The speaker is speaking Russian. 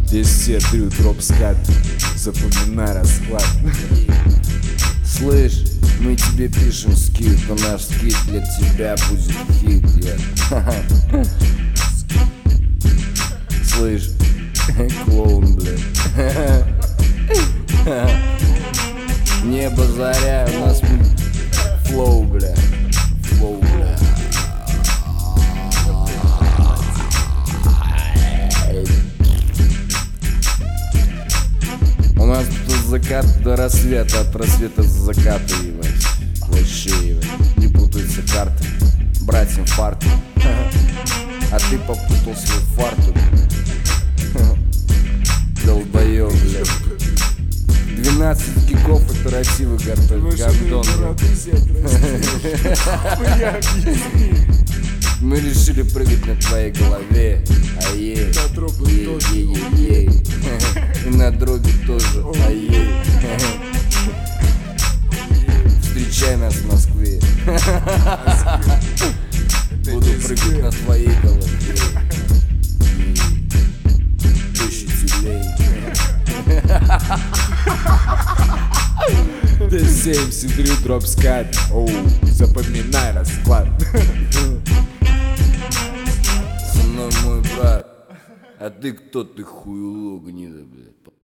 Здесь все трют дроп-скат, запоминай расклад. Слышь, мы тебе пишем скид, но наш скид для тебя будет хит, Слышь, клоун, блядь. Небо заря, у нас флоу, бля. Флоу, бля. У нас тут от заката до рассвета, от рассвета с заката, ебать. Вообще, ебать. Не путаются карты, брать инфаркты. А ты попутал свой фартук. Долбоёб, блядь. 12 гигов оперативы готовят, гандон. Мы решили прыгать на твоей голове. Ае, ей. И на дроге тоже, ае. Встречай нас в Москве. Буду прыгать на твоей голове. Тысячелей. Д7 сидрю дроп-скат, оу, запоминай расклад. Со мной мой брат. А ты кто, ты хуйло гнида, блядь?